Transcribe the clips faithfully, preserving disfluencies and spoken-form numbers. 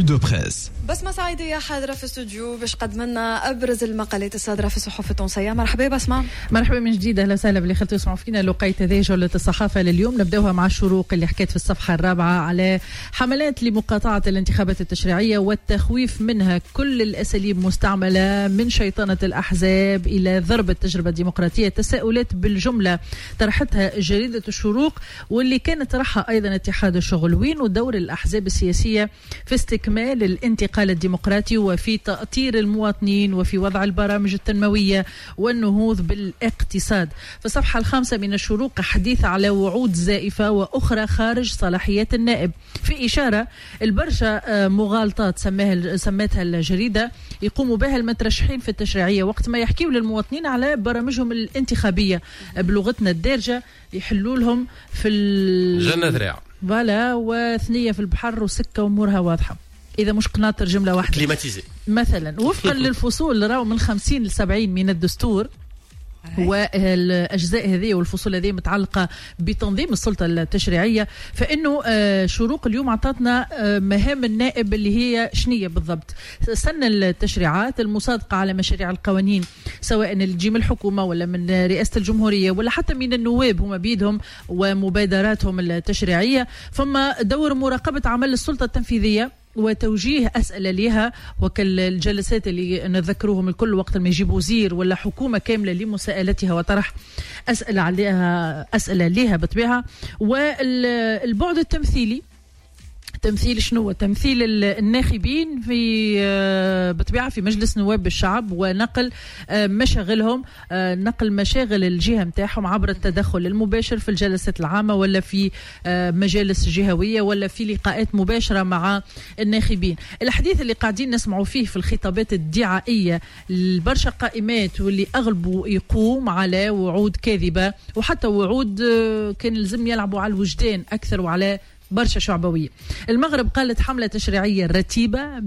دو بريس. بسمة سعيدية حاضرة في استوديو باش قدم لنا أبرز المقالات الصادرة في الصحف التونسية. مرحبا بسمة. مرحبا من جديد، أهلا وسهلا باللي خلتوا تسمعوا فينا. لقيت هذه جولة الصحافة لليوم، نبداوها مع الشروق اللي حكيت في الصفحة الرابعة على حملات لمقاطعة الانتخابات التشريعية والتخويف منها. كل الأساليب مستعملة من شيطنة الأحزاب إلى ضرب التجربة الديمقراطية. تساؤلات بالجملة طرحتها جريدة الشروق واللي كانت طرحها أيضا اتحاد الشغل. وين ودور الأحزاب السياسية في استكمال الانتقال الديمقراطي وفي تأطير المواطنين وفي وضع البرامج التنموية والنهوض بالاقتصاد. في الصفحة الخامسة من الشروق حديث على وعود زائفة وأخرى خارج صلاحيات النائب، في إشارة البرشا مغالطات سماها سمتها الجريدة يقوموا بها المترشحين في التشريعية وقت ما يحكيوا للمواطنين على برامجهم الانتخابية بلغتنا الدارجة، يحلوا لهم في جنة ذراع فوالا وثنية في البحر وسكة وامورها واضحة. إذا مش قناطر جملة واحدة كليماتيزي مثلا وفقا للفصول اللي راهو من خمسين لسبعين من الدستور، والأجزاء هذه والفصول هذه متعلقة بتنظيم السلطة التشريعية. فإنه شروق اليوم عطاتنا مهام النائب اللي هي شنية بالضبط. سن التشريعات المصادقة على مشاريع القوانين سواء اللي تجي من الحكومة ولا من رئاسة الجمهورية ولا حتى من النواب هم بيدهم ومبادراتهم التشريعية. فما دور مراقبة عمل السلطة التنفيذية وتوجيه أسئلة لها، وكالجلسات اللي نذكروهم الكل وقت ما يجيب وزير ولا حكومة كاملة لمساءلتها وطرح أسئلة عليها أسئلة لها بطبيعة. والبعد التمثيلي، تمثيل شنو؟ تمثيل الناخبين في بطبيعة في مجلس نواب الشعب ونقل مشاغلهم، نقل مشاغل الجهة متاعهم عبر التدخل المباشر في الجلسات العامة ولا في مجالس جهوية ولا في لقاءات مباشرة مع الناخبين. الحديث اللي قاعدين نسمعوا فيه في الخطابات الدعائية البرشا قائمات واللي أغلبه يقوم على وعود كاذبة وحتى وعود كان لازم يلعبوا على الوجدان أكثر وعلى برشا شعبوية. المغرب قالت حملة تشريعية رتيبة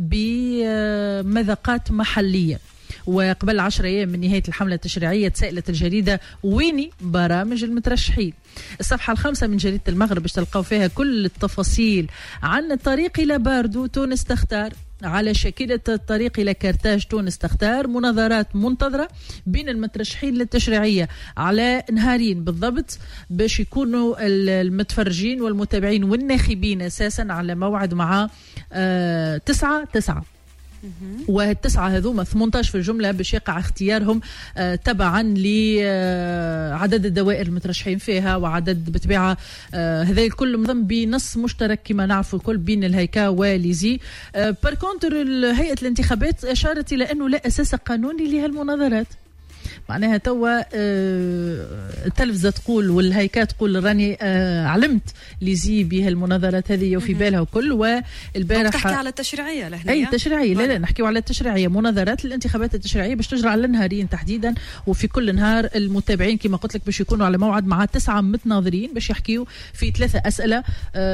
بمذاقات محلية. وقبل عشر أيام من نهاية الحملة التشريعية تسألت الجريدة ويني برامج المترشحين. الصفحة الخامسة من جريدة المغرب باش تلقاو فيها كل التفاصيل عن الطريق إلى باردو. تونس تختار على شاكلة الطريق إلى كرتاج. تونس تختار مناظرات منتظرة بين المترشحين للتشريعية على نهارين بالضبط باش يكونوا المتفرجين والمتابعين والناخبين أساسا على موعد مع آه تسعة تسعة. والتسعة هذوما ثمانية عشر في الجملة باش يقع اختيارهم آه تبعا لعدد الدوائر المترشحين فيها وعدد بطبيعة آه هذا الكل منظم بنص مشترك كما نعرفوا الكل بين الهيكا وليزي. آه باركونتر هيئة الانتخابات أشارت إلى أنه لا أساس قانوني لهالمناظرات. معناها توا التلفزة تقول والهيكات تقول راني آه علمت ليزي بها المناظرات هذه وفي بالها وكل. والبارح تحكي على التشريعية لهنا أي تشريعية لا لا نحكيو على التشريعية. مناظرات الانتخابات التشريعية باش تجرى على نهارين تحديدا وفي كل نهار المتابعين كما قلت لك باش يكونوا على موعد مع تسعة متناظرين باش يحكيوا في ثلاثة أسئلة.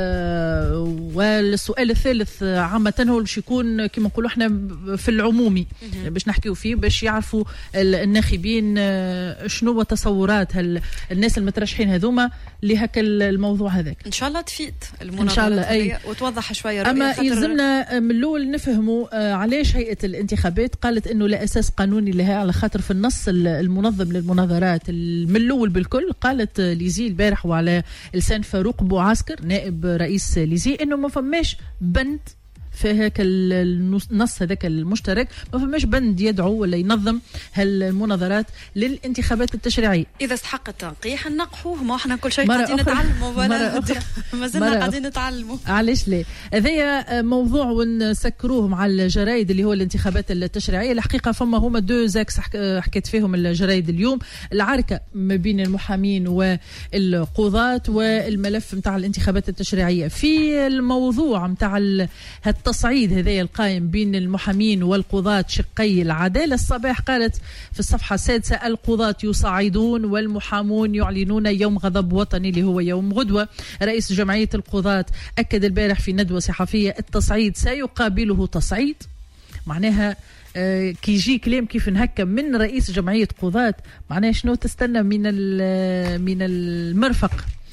آه والسؤال الثالث عامة هو باش يكون كما نقولوا احنا في العمومي باش نحكيوا فيه باش يعرفوا الناخبين شنو تصورات الناس المترشحين هذوما لهك الموضوع هذاك. ان شاء الله تفيد المناظرات أي وتوضح شويه رؤيه. اما يلزمنا من الاول نفهموا علاش هيئه الانتخابات قالت انه لا اساس قانوني لها، على خاطر في النص المنظم للمناظرات من الاول بالكل قالت ليزي البارح وعلى لسان فاروق بوعسكر نائب رئيس ليزي انه ما فماش بند في هيك النص هذاك المشترك، ما فماش بند يدعو ولا ينظم هالمناظرات للانتخابات التشريعية. إذا استحق التنقيح نقحوه، ما احنا كل شيء قاعدين نتعلموا ولا ما زلنا قاعدين نتعلموا. علاش ليه؟ هذايا موضوع ونسكروه مع الجرايد اللي هو الانتخابات التشريعية. الحقيقة فما هما دو زاكس حكيت فيهم الجرايد اليوم، العركة ما بين المحامين والقضاة والملف متاع الانتخابات التشريعية. في الموضوع متاع التصعيد هذا القائم بين المحامين والقضاة شقي العدالة، الصباح قالت في الصفحة السادسة القضاة يصعدون والمحامون يعلنون يوم غضب وطني اللي هو يوم غدوة. رئيس جمعية القضاة أكد البارح في ندوة صحفية التصعيد سيقابله تصعيد. معناها آه كي يجي كلام كيف نهكا من رئيس جمعية قضاة، معناها شنو تستنى من من المرفق.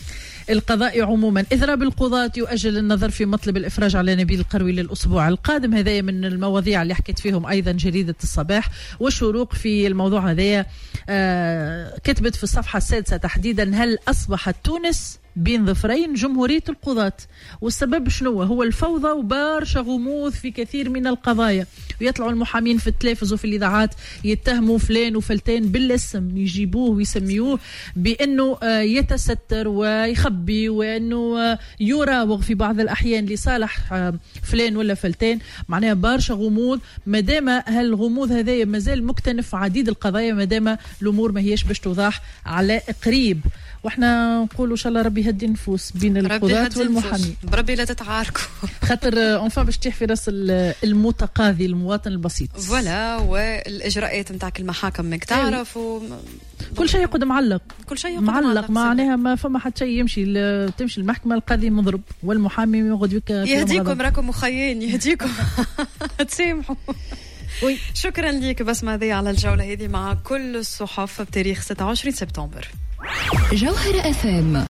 القضاء عموما. إضراب القضاة يؤجل النظر في مطلب الإفراج على نبيل القروي للأسبوع القادم. هذا من المواضيع اللي حكيت فيهم أيضا جريدة الصباح. والشروق في الموضوع هذا آه كتبت في الصفحة السادسة تحديدا: هل أصبحت تونس بين ظفرين جمهورية القضاة؟ والسبب شنو هو؟ الفوضى وبارشا غموض في كثير من القضايا، ويطلعوا المحامين في التلفز وفي الإذاعات يتهموا فلان وفلتين بالاسم، يجيبوه ويسميوه بأنه يتستر ويخبي وأنه يراوغ في بعض الأحيان لصالح فلان ولا فلتين. معناها بارشا غموض. مادام هالغموض هذا مازال مكتنف عديد القضايا، مادام الأمور ما هيش باش توضح على قريب، واحنا نقولوا ان شاء الله ربي يهدي النفوس بين القضاة والمحامين، بربي لا تتعاركوا خاطر اونفا باش تطيح في راس المتقاضي المواطن البسيط. فوالا، والاجراءات نتاعك المحاكم ماك تعرف و... كل شيء يقعد معلق، كل شيء يقعد معلق, معلق. معناها ما فما حتى شيء يمشي، تمشي المحكمه القاضي مضرب والمحامي يقعد يك يهديكم، راكم مخيين يهديكم تسامحوا. وي. شكرا ليك بسمة هذه على الجولة هذه مع كل الصحف بتاريخ ستة وعشرين سبتمبر. جوهرة اف ام.